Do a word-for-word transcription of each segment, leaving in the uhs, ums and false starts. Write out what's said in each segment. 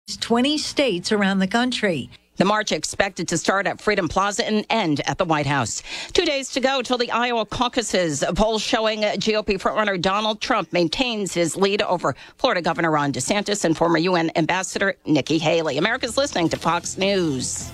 twenty states around the country. The march expected to start at Freedom Plaza and end at the White House. Two days to go till the Iowa caucuses. A poll showing G O P frontrunner Donald Trump maintains his lead over Florida Governor Ron DeSantis and former U N Ambassador Nikki Haley. America's listening to Fox News.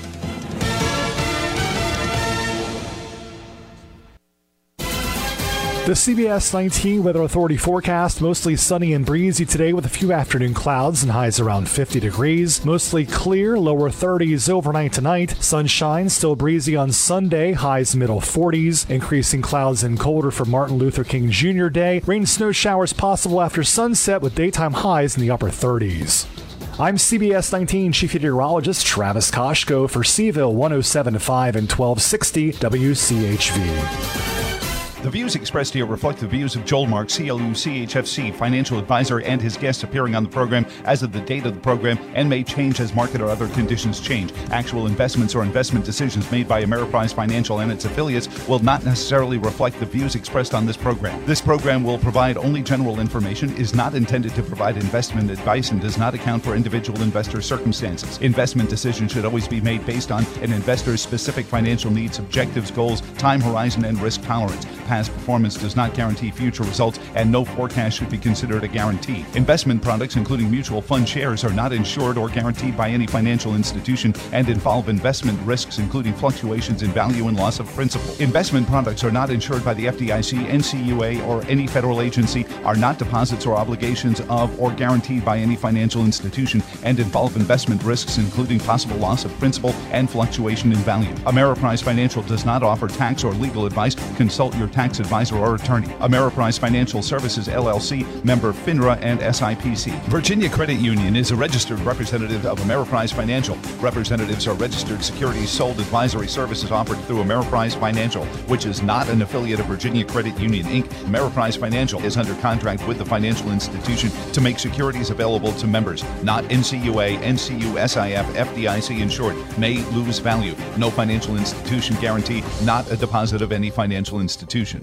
The C B S nineteen Weather Authority forecast, mostly sunny and breezy today with a few afternoon clouds and highs around fifty degrees. Mostly clear, lower thirties overnight tonight. Sunshine, still breezy on Sunday, highs middle forties. Increasing clouds and colder for Martin Luther King Junior Day. Rain and snow showers possible after sunset with daytime highs in the upper thirties. I'm C B S nineteen Chief Meteorologist Travis Koshko for Seville one oh seven point five and twelve sixty W C H V. The views expressed here reflect the views of Joel Mark, C L U C H F C, financial advisor, and his guests appearing on the program as of the date of the program and may change as market or other conditions change. Actual investments or investment decisions made by Ameriprise Financial and its affiliates will not necessarily reflect the views expressed on this program. This program will provide only general information, is not intended to provide investment advice, and does not account for individual investor circumstances. Investment decisions should always be made based on an investor's specific financial needs, objectives, goals, time horizon, and risk tolerance. Past performance does not guarantee future results, and no forecast should be considered a guarantee. Investment products, including mutual fund shares, are not insured or guaranteed by any financial institution and involve investment risks, including fluctuations in value and loss of principal. Investment products are not insured by the F D I C, N C U A, or any federal agency, are not deposits or obligations of or guaranteed by any financial institution, and involve investment risks, including possible loss of principal and fluctuation in value. Ameriprise Financial does not offer tax or legal advice. Consult your tax advisor or attorney. Ameriprise Financial Services, L L C, member FINRA and S I P C. Virginia Credit Union is a registered representative of Ameriprise Financial. Representatives are registered securities sold advisory services offered through Ameriprise Financial, which is not an affiliate of Virginia Credit Union, Incorporated. Ameriprise Financial is under contract with the financial institution to make securities available to members. Not N C U A, N C U, S I F, F D I C insured. May lose value. No financial institution guarantee. Not a deposit of any financial institution.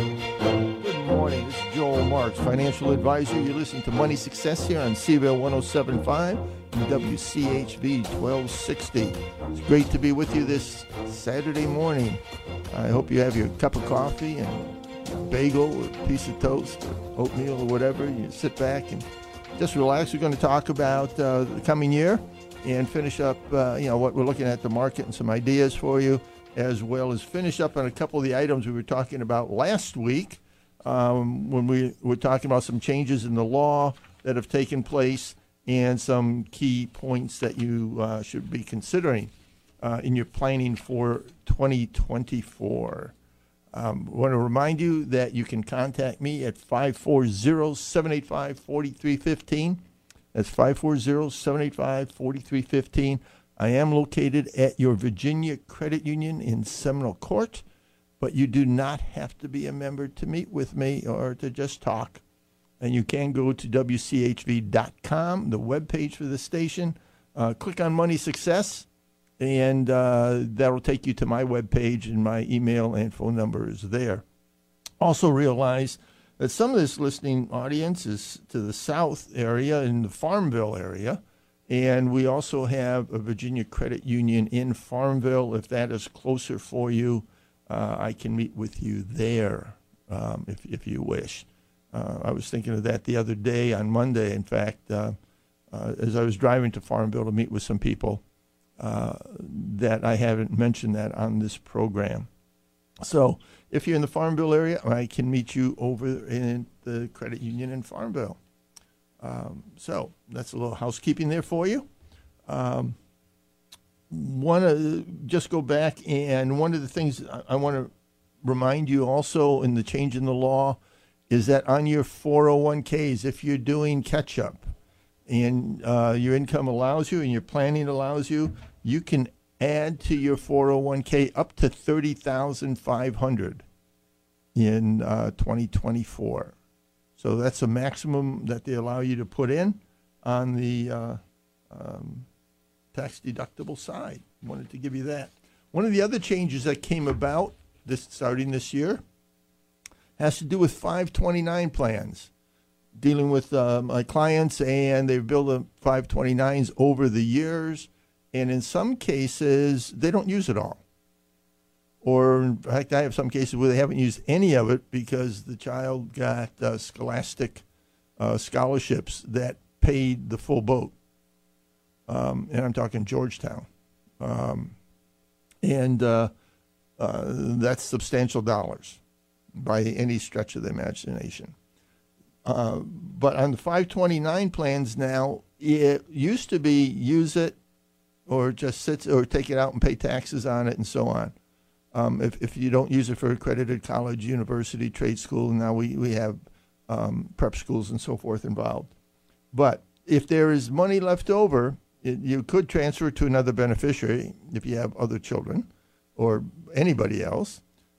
Good morning. This is Joel Marks, financial advisor. You're listening to Money Success here on Seville one oh seven point five and W C H V twelve sixty. It's great to be with you this Saturday morning. I hope you have your cup of coffee and a bagel or a piece of toast or oatmeal or whatever. You sit back and just relax. We're going to talk about uh, the coming year and finish up, uh, you know, what we're looking at the market and some ideas for you, as well as finish up on a couple of the items we were talking about last week um, when we were talking about some changes in the law that have taken place and some key points that you uh, should be considering uh, in your planning for twenty twenty-four. Um, I want to remind you that you can contact me at five four zero, seven eight five, four three one five. That's five four zero, seven eight five, four three one five. I am located at your Virginia Credit Union in Seminole Court, but you do not have to be a member to meet with me or to just talk. And you can go to W C H V dot com, the webpage for the station, uh, click on Money Success, and uh, that'll take you to my webpage, and my email and phone number is there. Also realize that some of this listening audience is to the south area, in the Farmville area. And we also have a Virginia Credit Union in Farmville. If that is closer for you, uh, I can meet with you there um, if, if you wish. Uh, I was thinking of that the other day on Monday, in fact, uh, uh, as I was driving to Farmville to meet with some people, uh, that I haven't mentioned that on this program. So if you're in the Farmville area, I can meet you over in the Credit Union in Farmville. Um, so that's a little housekeeping there for you. Um, want to just go back, and one of the things I, I want to remind you also in the change in the law is that on your four oh one k's, if you're doing catch-up and uh, your income allows you and your planning allows you, you can add to your four oh one k up to thirty thousand five hundred dollars in uh, twenty twenty-four. So that's a maximum that they allow you to put in on the uh, um, tax-deductible side. Wanted to give you that. One of the other changes that came about this starting this year has to do with five twenty-nine plans. dealing with uh, my clients, and they've built the five twenty-nines over the years, and in some cases, they don't use it all. Or, in fact, I have some cases where they haven't used any of it because the child got uh, scholastic uh, scholarships that paid the full boat. Um, and I'm talking Georgetown. Um, and uh, uh, that's substantial dollars by any stretch of the imagination. Uh, but on the five twenty-nine plans now, it used to be use it or just sit or take it out and pay taxes on it and so on. Um, if, if you don't use it for accredited college, university, trade school, now we, we have um, prep schools and so forth involved. But if there is money left over, it, you could transfer it to another beneficiary if you have other children or anybody else.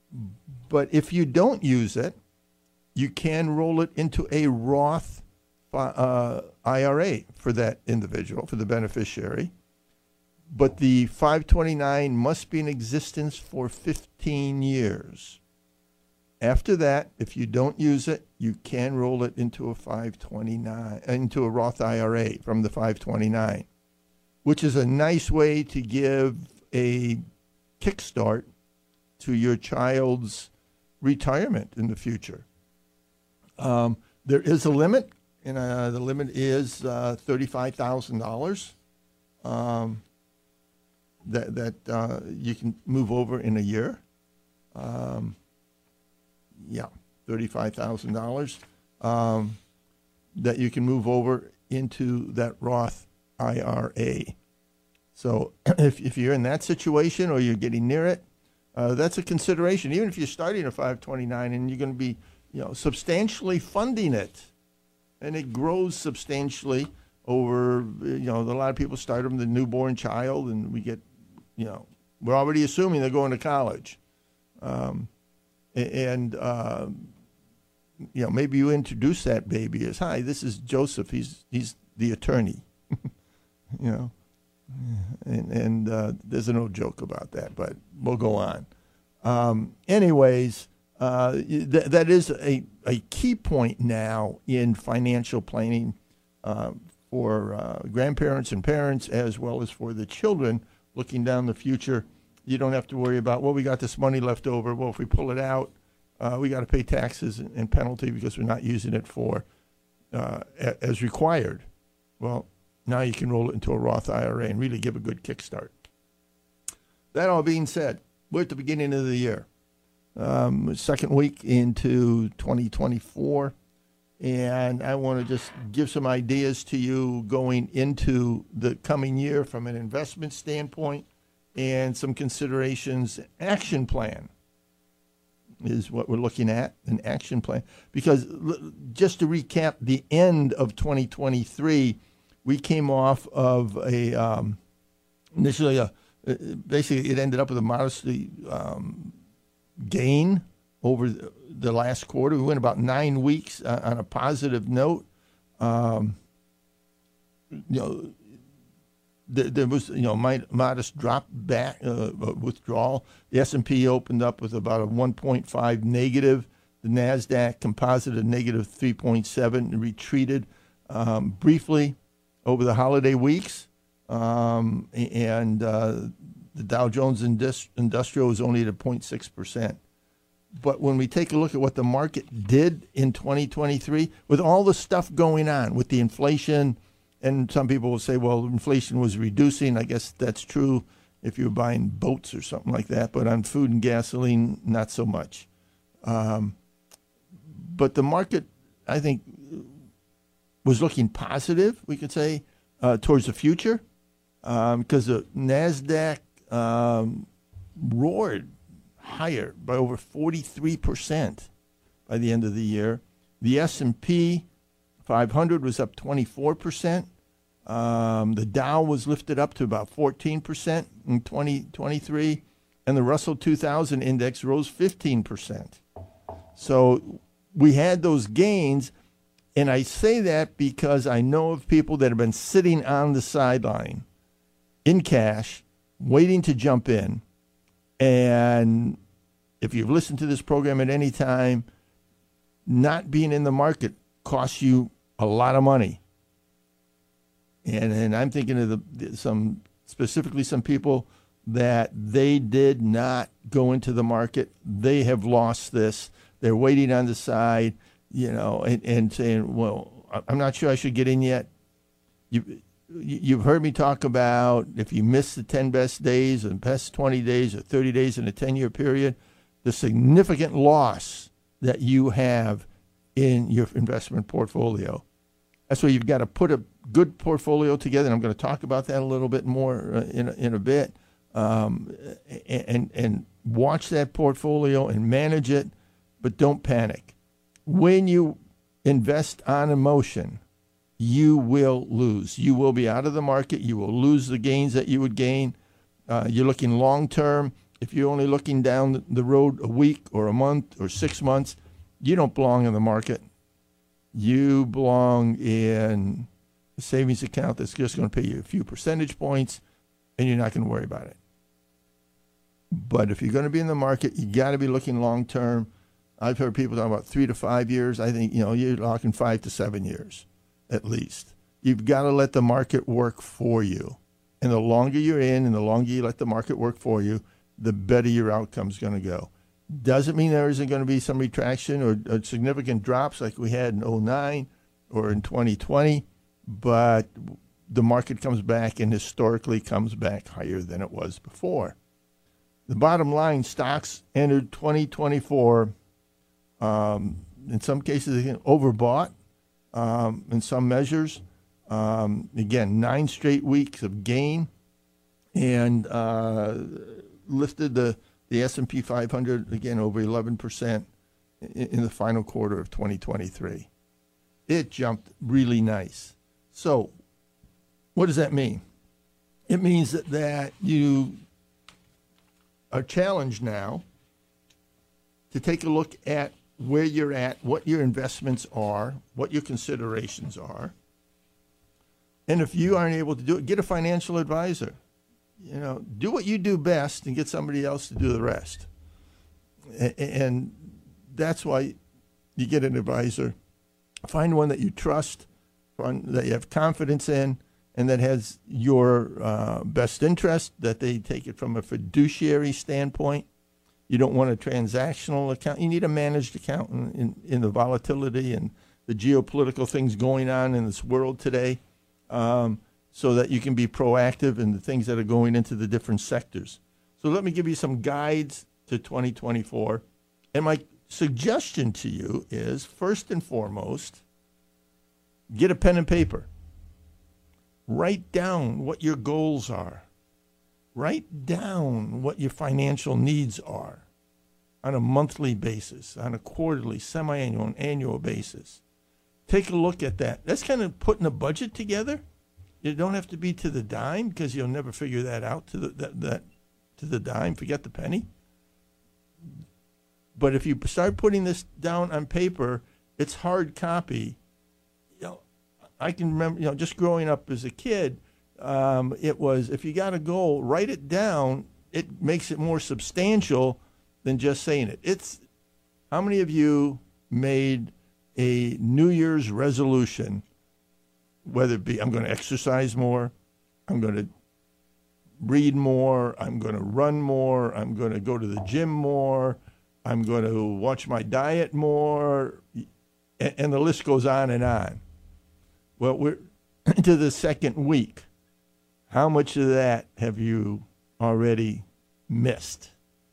But if you don't use it, you can roll it into a Roth uh, I R A for that individual, for the beneficiary. But the five twenty-nine must be in existence for fifteen years. After that, if you don't use it, you can roll it into a five twenty-nine, into a Roth I R A from the five twenty-nine, which is a nice way to give a kickstart to your child's retirement in the future. Um, there is a limit, and uh, the limit is uh, thirty-five thousand dollars. Um, that that uh, you can move over in a year. Um, yeah, thirty-five thousand dollars um, that you can move over into that Roth I R A. So if, if you're in that situation or you're getting near it, uh, that's a consideration. Even if you're starting a five twenty-nine and you're going to be you know, substantially funding it, and it grows substantially over, you know, a lot of people start them the newborn child, and we get, you know, we're already assuming they're going to college. Um, and, uh, you know, maybe you introduce that baby as, hi, this is Joseph. He's he's the attorney, you know. And, and uh, there's no joke about that, but we'll go on. Um, anyways, uh, th- that is a, a key point now in financial planning uh, for uh, grandparents and parents, as well as for the children looking down the future. You don't have to worry about, well, we got this money left over. Well, if we pull it out, uh, we got to pay taxes and, and penalty because we're not using it for uh, a, as required. Well, now you can roll it into a Roth I R A and really give a good kickstart. That all being said, we're at the beginning of the year, um, second week into twenty twenty-four, and I want to just give some ideas to you going into the coming year from an investment standpoint and some considerations. Action plan is what we're looking at, an action plan. Because just to recap, the end of twenty twenty-three, we came off of a, um, initially, a, basically it ended up with a modestly um, gain over the last quarter. We went about nine weeks uh, on a positive note. Um, you know, there, there was, you know, modest drop back, uh, withdrawal. The S and P opened up with about a one point five negative. The NASDAQ composite a negative three point seven, retreated um, briefly over the holiday weeks, um, and uh, the Dow Jones Indus- Industrial was only at a zero point six percent. But when we take a look at what the market did in twenty twenty-three, with all the stuff going on, with the inflation, and some people will say, well, inflation was reducing. I guess that's true if you're buying boats or something like that, but on food and gasoline, not so much. Um, but the market, I think, was looking positive, we could say, uh, towards the future, because um, the NASDAQ um, roared higher by over forty-three percent by the end of the year. The S and P five hundred was up twenty-four percent. Um, the Dow was lifted up to about fourteen percent in twenty twenty-three, and the Russell two thousand index rose fifteen percent. So we had those gains. And I say that because I know of people that have been sitting on the sideline in cash, waiting to jump in. And if you've listened to this program at any time, not being in the market costs you a lot of money. And and I'm thinking of the some specifically some people that they did not go into the market. They have lost this. They're waiting on the side, you know, and, and saying, well, I'm not sure I should get in yet. You, you've heard me talk about if you miss the ten best days or the best twenty days or thirty days in a ten-year period, the significant loss that you have in your investment portfolio. That's why you've got to put a good portfolio together, and I'm going to talk about that a little bit more uh, in, in a bit, um, and, and watch that portfolio and manage it, but don't panic. When you invest on emotion, you will lose. You will be out of the market. You will lose the gains that you would gain. Uh, you're looking long-term. If you're only looking down the road a week or a month or six months, you don't belong in the market. You belong in a savings account that's just going to pay you a few percentage points, and you're not going to worry about it. But if you're going to be in the market, you got to be looking long term. I've heard people talk about three to five years. I think, you know, you're talking five to seven years at least. You've got to let the market work for you. And the longer you're in and the longer you let the market work for you, the better your outcome's going to go. Doesn't mean there isn't going to be some retraction or, or significant drops like we had in oh nine or in twenty twenty, but the market comes back and historically comes back higher than it was before. The bottom line, stocks entered twenty twenty-four, um, in some cases overbought um, in some measures. Um, again, nine straight weeks of gain, and uh, lifted the, the S and P five hundred again over eleven percent in, in the final quarter of twenty twenty-three. It jumped really nice. So what does that mean? It means that, that you are challenged now to take a look at where you're at, what your investments are, what your considerations are. And if you aren't able to do it, get a financial advisor. You know, do what you do best and get somebody else to do the rest. And that's why you get an advisor. Find one that you trust, one that you have confidence in, and that has your uh, best interest, that they take it from a fiduciary standpoint. You don't want a transactional account. You need a managed account in, in, in the volatility and the geopolitical things going on in this world today, um, so that you can be proactive in the things that are going into the different sectors. So let me give you some guides to twenty twenty-four. And my suggestion to you is, first and foremost, get a pen and paper. Write down what your goals are. Write down what your financial needs are on a monthly basis, on a quarterly, semi-annual, and annual basis. Take a look at that. That's kind of putting a budget together. You don't have to be to the dime, because you'll never figure that out to the that, that to the dime. Forget the penny. But if you start putting this down on paper, it's hard copy. You know, I can remember, you know, just growing up as a kid, um, it was, if you got a goal, write it down. It makes it more substantial than just saying it. It's, how many of you made a New Year's resolution, whether it be I'm going to exercise more, I'm going to read more, I'm going to run more, I'm going to go to the gym more, I'm going to watch my diet more, and, and the list goes on and on. Well, we're into the second week. How much of that have you already missed?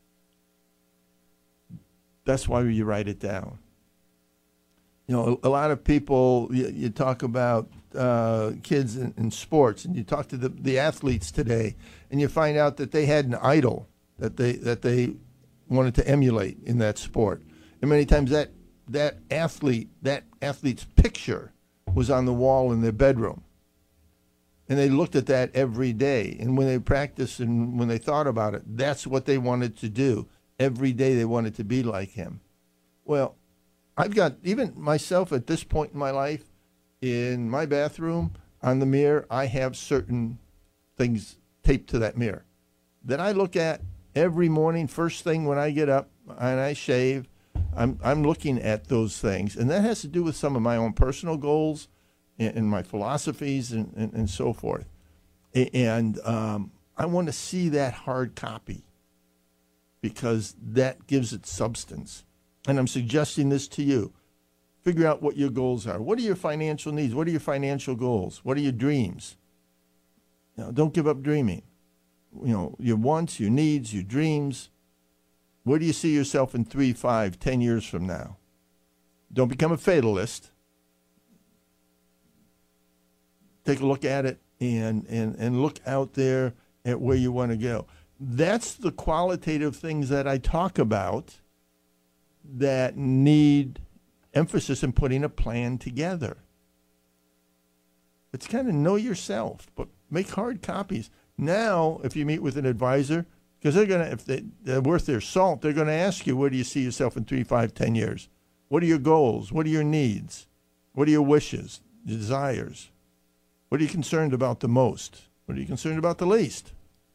That's why you write it down. You know, a, a lot of people, you, you talk about uh, kids in, in sports, and you talk to the, the athletes today, and you find out that they had an idol that they that they wanted to emulate in that sport. And many times that that athlete, that athlete's picture was on the wall in their bedroom. And they looked at that every day. And when they practiced and when they thought about it, that's what they wanted to do. Every day they wanted to be like him. Well, I've got, even myself at this point in my life, in my bathroom, on the mirror, I have certain things taped to that mirror that I look at every morning, first thing when I get up and I shave. I'm I'm looking at those things, and that has to do with some of my own personal goals and, and my philosophies and, and, and so forth. And um, I want to see that hard copy because that gives it substance. And I'm suggesting this to you. Figure out what your goals are. What are your financial needs? What are your financial goals? What are your dreams? You know, don't give up dreaming. You know, your wants, your needs, your dreams. Where do you see yourself in three, five, ten years from now? Don't become a fatalist. Take a look at it and, and, and look out there at where you want to go. That's the qualitative things that I talk about that need emphasis in putting a plan together. It's kind of know yourself, but make hard copies. Now, if you meet with an advisor, because they're going to, if they, they're worth their salt, they're going to ask you, where do you see yourself in three, five, ten years? What are your goals? What are your needs? What are your wishes, desires? What are you concerned about the most? What are you concerned about the least?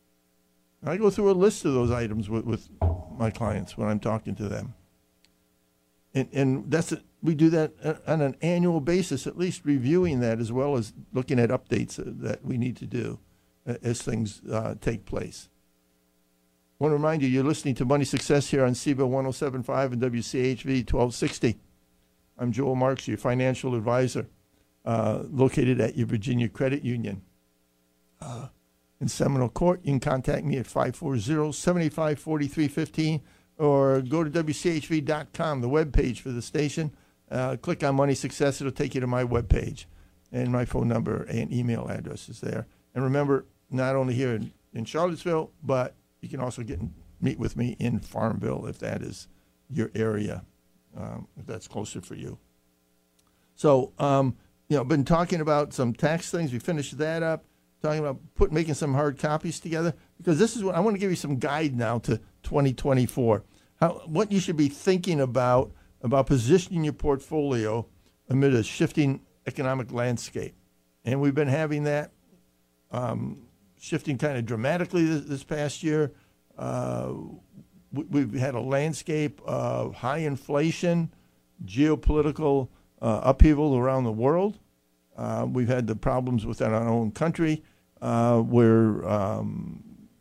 I go through a list of those items with, with my clients when I'm talking to them. And, and that's a, we do that on an annual basis, at least reviewing that as well as looking at updates that we need to do as things uh, take place. I want to remind you, you're listening to Money Success here on C B L one oh seven point five and W C H V twelve sixty. I'm Joel Marks, your financial advisor, uh, located at your Virginia Credit Union uh, in Seminole Court. You can contact me at five four zero, seven five four three one five or go to W C H V dot com, the webpage for the station. Uh, click on Money Success. It'll take you to my webpage. And my phone number and email address is there. And remember, not only here in, in Charlottesville, but you can also get meet with me in Farmville if that is your area, um, if that's closer for you. So, um, you know, been talking about some tax things. We finished that up. Talking about put making some hard copies together, because this is what I want to give you some guide now to twenty twenty-four. How what you should be thinking about about positioning your portfolio amid a shifting economic landscape, and we've been having that um, shifting kind of dramatically this, this past year. Uh, we, we've had a landscape of high inflation, geopolitical uh, upheaval around the world. Uh, we've had the problems within our own country uh, where um,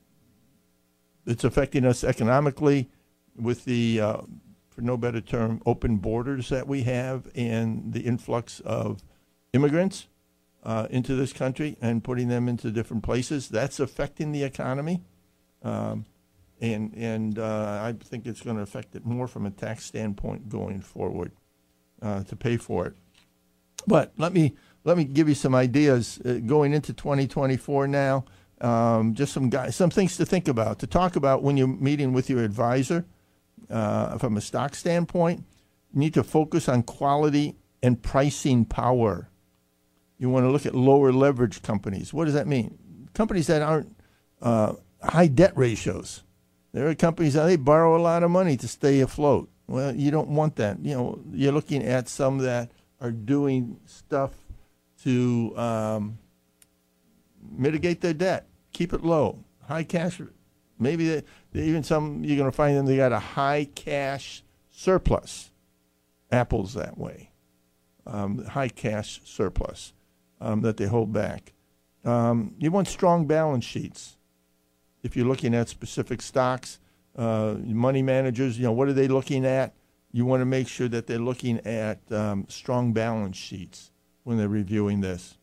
it's affecting us economically with the, uh, for no better term, open borders that we have and the influx of immigrants uh, into this country and putting them into different places. That's affecting the economy. Um, and and uh, I think it's going to affect it more from a tax standpoint going forward uh, to pay for it. But let me... Let me give you some ideas uh, going into twenty twenty-four now. Um, just some guys, some things to think about, to talk about when you're meeting with your advisor. Uh, from a stock standpoint, you need to focus on quality and pricing power. You want to look at lower leverage companies. What does that mean? Companies that aren't uh, high debt ratios. There are companies that they borrow a lot of money to stay afloat. Well, you don't want that. You know, you're looking at some that are doing stuff to um, mitigate their debt, keep it low, high cash. Maybe they, they, even some you're going to find them they got a high cash surplus. Apple's that way, um, high cash surplus um, that they hold back. Um, you want strong balance sheets. If you're looking at specific stocks, uh, money managers, you know, what are they looking at? You want to make sure that they're looking at um, strong balance sheets when they're reviewing this.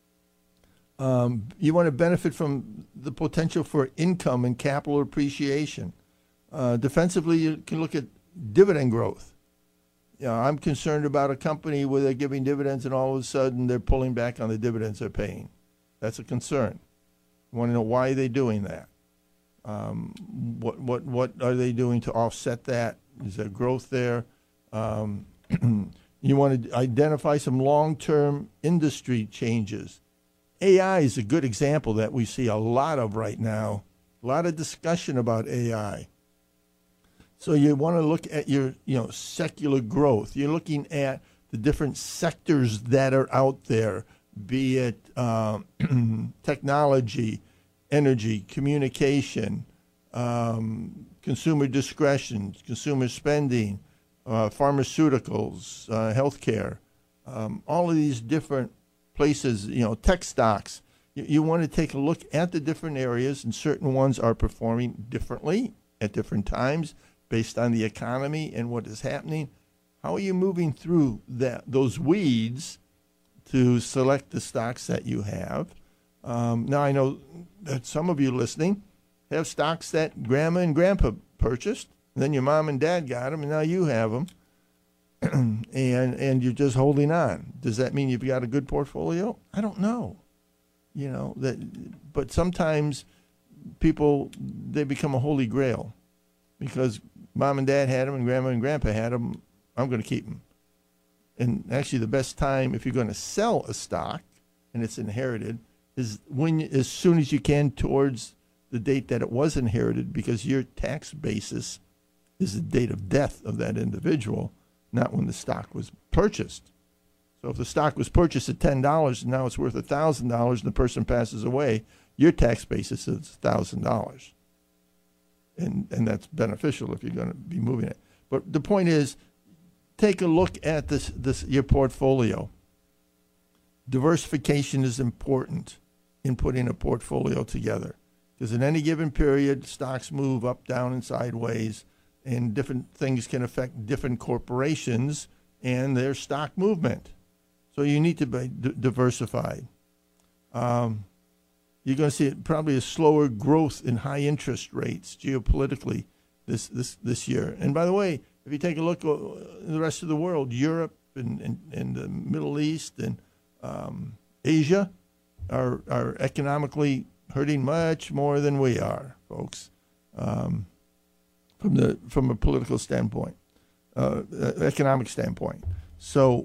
Um, you want to benefit from the potential for income and capital appreciation. Uh, defensively, you can look at dividend growth. You know, I'm concerned about a company where they're giving dividends and all of a sudden they're pulling back on the dividends they're paying. That's a concern. You want to know why they're doing that. Um, what what what are they doing to offset that? Is there growth there? Um, You want to identify some long-term industry changes. A I is a good example that we see a lot of right now, a lot of discussion about A I. So you want to look at your, you know, secular growth. You're looking at the different sectors that are out there, be it um, technology, energy, communication, um, consumer discretion, consumer spending, uh, pharmaceuticals, uh, healthcare, um, all of these different places, you know, tech stocks. You, you want to take a look at the different areas, and certain ones are performing differently at different times based on the economy and what is happening. How are you moving through that those weeds to select the stocks that you have? Um, now, I know that some of you listening have stocks that grandma and grandpa purchased, and then your mom and dad got them, and now you have them, and and you're just holding on. Does that mean you've got a good portfolio? I don't know. You know that, but sometimes people, they become a holy grail because mom and dad had them and grandma and grandpa had them. I'm going to keep them. And actually, the best time if you're going to sell a stock and it's inherited is when, as soon as you can, towards the date that it was inherited, because your tax basis is the date of death of that individual, not when the stock was purchased. So if the stock was purchased at ten dollars and now it's worth one thousand dollars and the person passes away, your tax basis is one thousand dollars. And and that's beneficial if you're going to be moving it. But the point is, take a look at this, this your portfolio. Diversification is important in putting a portfolio together, because in any given period, stocks move up, down, and sideways, and different things can affect different corporations and their stock movement. So you need to be d- diversified. Um, you're going to see probably a slower growth in high interest rates geopolitically this, this, this year. And by the way, if you take a look at the rest of the world, Europe and, and, and the Middle East and um, Asia are, are economically hurting much more than we are, folks, um, from the from a political standpoint, uh, economic standpoint. So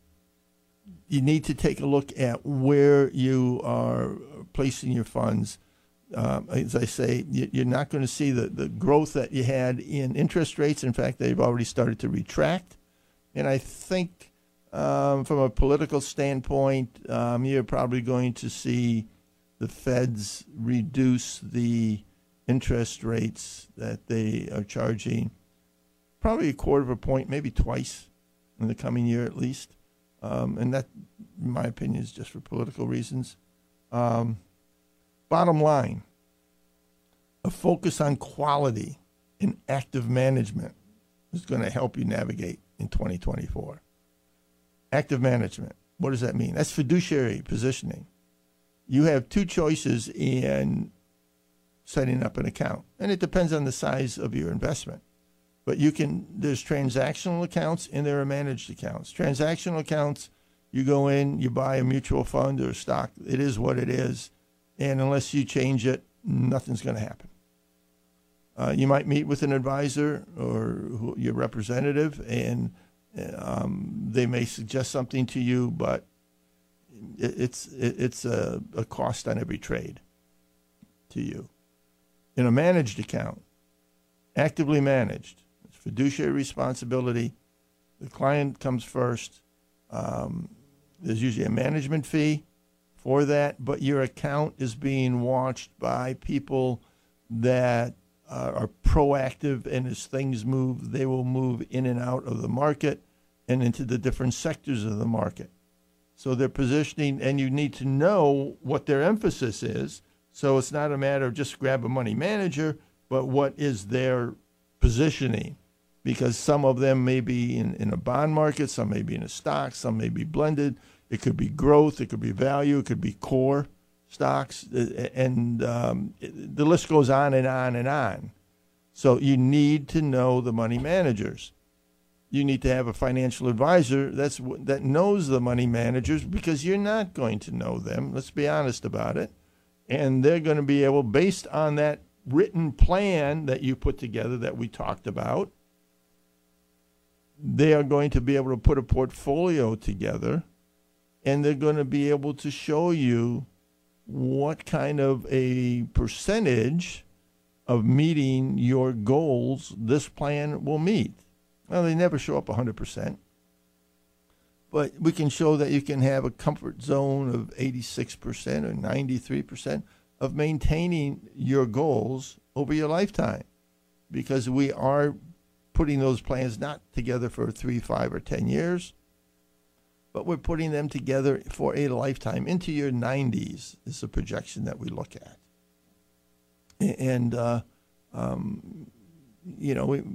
you need to take a look at where you are placing your funds. Um, as I say, you're not going to see the, the growth that you had in interest rates. In fact, they've already started to retract. And I think um, from a political standpoint, um, you're probably going to see the Feds reduce the interest rates that they are charging probably a quarter of a point, maybe twice in the coming year at least. Um, and that, in my opinion, is just for political reasons. Um, bottom line, a focus on quality and active management is going to help you navigate in twenty twenty-four. Active management, what does that mean? That's fiduciary positioning. You have two choices in setting up an account, and it depends on the size of your investment. But you can, there's transactional accounts and there are managed accounts. Transactional accounts, you go in, you buy a mutual fund or a stock. It is what it is. And unless you change it, nothing's going to happen. Uh, you might meet with an advisor or who, your representative, and um, they may suggest something to you, but it, it's it, it's a, a cost on every trade to you. In a managed account, actively managed, it's fiduciary responsibility. The client comes first. Um, there's usually a management fee for that, but your account is being watched by people that uh, are proactive, and as things move, they will move in and out of the market and into the different sectors of the market. So they're positioning, and you need to know what their emphasis is. So it's not a matter of just grab a money manager, but what is their positioning? Because some of them may be in, in a bond market, some may be in a stock, some may be blended. It could be growth, it could be value, it could be core stocks, and um, the list goes on and on and on. So you need to know the money managers. You need to have a financial advisor that's that knows the money managers, because you're not going to know them. Let's be honest about it. And they're going to be able, based on that written plan that you put together that we talked about, they are going to be able to put a portfolio together, and they're going to be able to show you what kind of a percentage of meeting your goals this plan will meet. Well, they never show up one hundred percent. But we can show that you can have a comfort zone of eighty-six percent or ninety-three percent of maintaining your goals over your lifetime, because we are putting those plans not together for three, five, or ten years, but we're putting them together for a lifetime. Into your nineties is the projection that we look at. And, uh, um, you know, we,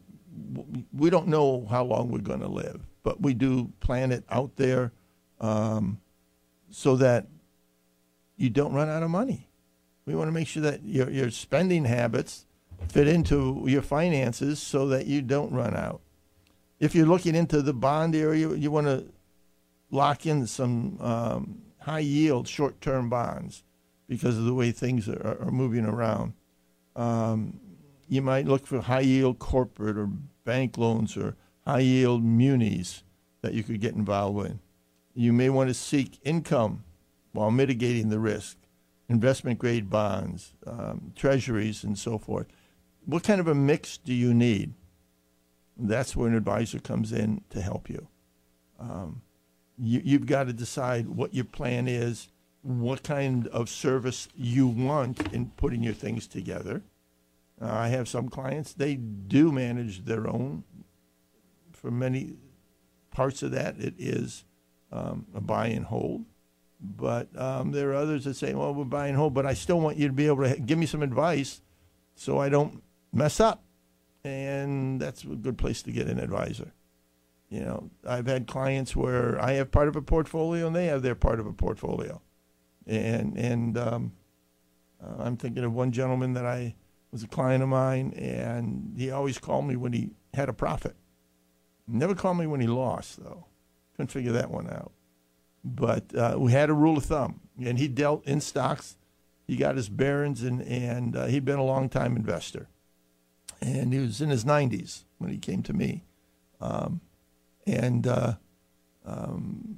we don't know how long we're going to live, but we do plan it out there um, so that you don't run out of money. We want to make sure that your, your spending habits fit into your finances so that you don't run out. If you're looking into the bond area, you want to lock in some um, high-yield short-term bonds because of the way things are, are moving around. Um, you might look for high-yield corporate or bank loans or high-yield munis that you could get involved with. You may want to seek income while mitigating the risk, investment-grade bonds, um, treasuries, and so forth. What kind of a mix do you need? That's where an advisor comes in to help you. Um, you you've got to decide what your plan is, what kind of service you want in putting your things together. Uh, I have some clients, they do manage their own. For many parts of that, it is um, a buy and hold. But um, there are others that say, well, we're buy and hold, but I still want you to be able to give me some advice so I don't mess up. And that's a good place to get an advisor. You know, I've had clients where I have part of a portfolio and they have their part of a portfolio. And and um, uh, I'm thinking of one gentleman that I was a client of mine, and he always called me when he had a profit. Never called me when he lost, though. Couldn't figure that one out. But uh, we had a rule of thumb, and he dealt in stocks. He got his bearings, and, and uh, he'd been a long-time investor. And he was in his nineties when he came to me. Um, and uh, um,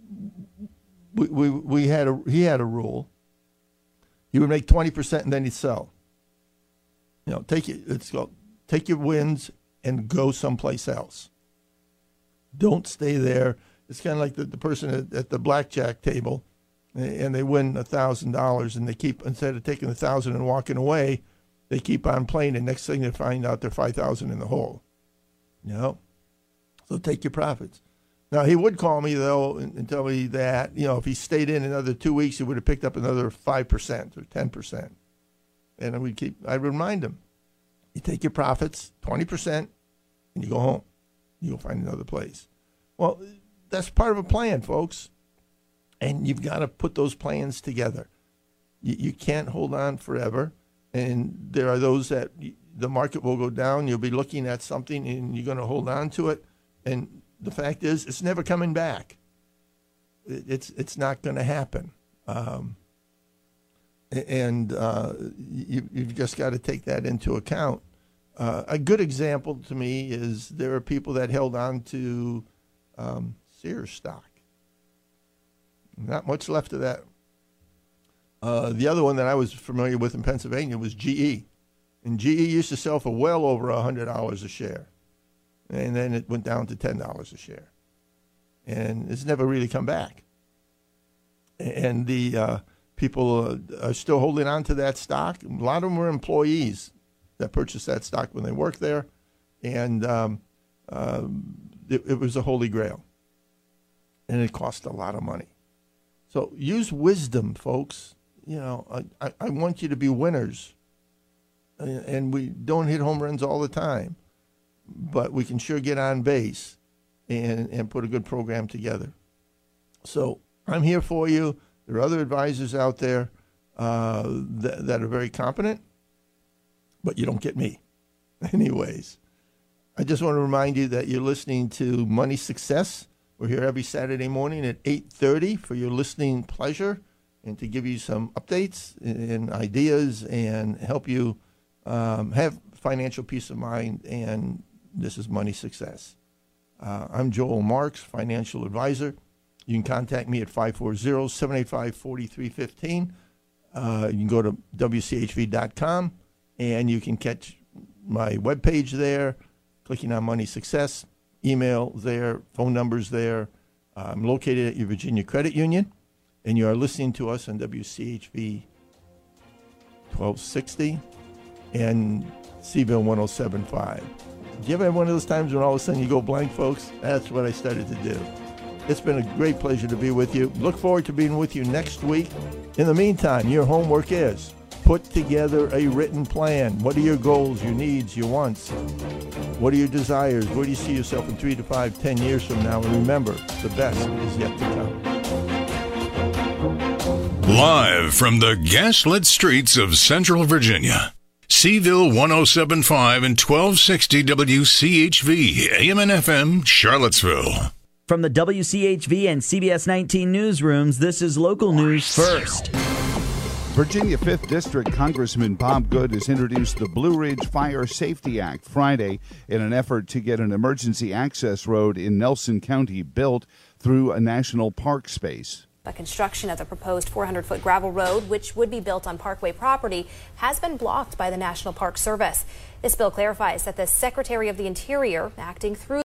we, we we had a he had a rule. He would make twenty percent and then he'd sell. You know, take it. It's called take your wins and go someplace else. Don't stay there. It's kind of like the, the person at, at the blackjack table, and they win a thousand dollars, and they keep instead of taking the thousand and walking away, they keep on playing, and next thing they find out they're five thousand in the hole. You know, so take your profits. Now he would call me though and, and tell me that you know if he stayed in another two weeks, he would have picked up another five percent or ten percent, and we keep. I'd remind him, you take your profits, twenty percent, and you go home. You go find another place. Well, that's part of a plan, folks, and you've got to put those plans together. You, you can't hold on forever. And there are those that the market will go down. You'll be looking at something and you're going to hold on to it. And the fact is, it's never coming back. It's it's not going to happen. Um, and uh, you, you've just got to take that into account. Uh, a good example to me is there are people that held on to um, Sears stock. Not much left of that. Uh, the other one that I was familiar with in Pennsylvania was G E. And G E used to sell for well over one hundred dollars a share. And then it went down to ten dollars a share. And it's never really come back. And the uh, people uh, are still holding on to that stock. A lot of them were employees that purchased that stock when they worked there. And um, uh, it, it was a holy grail. And it cost a lot of money. So use wisdom, folks. You know, I, I want you to be winners. And we don't hit home runs all the time. But we can sure get on base and, and put a good program together. So I'm here for you. There are other advisors out there uh, that, that are very competent, but you don't get me. Anyways, I just want to remind you that you're listening to Money Success. We're here every Saturday morning at eight thirty for your listening pleasure and to give you some updates and ideas and help you um, have financial peace of mind. And this is Money Success. Uh, I'm Joel Marks, financial advisor. You can contact me at five four zero, seven eight five, four three one five. Uh, you can go to W C H V dot com and you can catch my webpage there, clicking on Money Success. Email there, phone numbers there. I'm located at your Virginia Credit Union, and you are listening to us on W C H V twelve sixty and Seaville one oh seven point five. Do you ever have one of those times when all of a sudden you go blank, folks? That's what I started to do. It's been a great pleasure to be with you. Look forward to being with you next week. In the meantime, your homework is put together a written plan. What are your goals, your needs, your wants? What are your desires? Where do you see yourself in three to five, ten years from now? And remember, the best is yet to come. Live from the gaslit streets of Central Virginia, Seville one oh seven point five and twelve sixty W C H V, A M and F M, Charlottesville. From the W C H V and C B S nineteen newsrooms, this is local news first. Virginia fifth District Congressman Bob Good has introduced the Blue Ridge Fire Safety Act Friday in an effort to get an emergency access road in Nelson County built through a national park space. The construction of the proposed four hundred foot gravel road, which would be built on Parkway property, has been blocked by the National Park Service. This bill clarifies that the Secretary of the Interior, acting through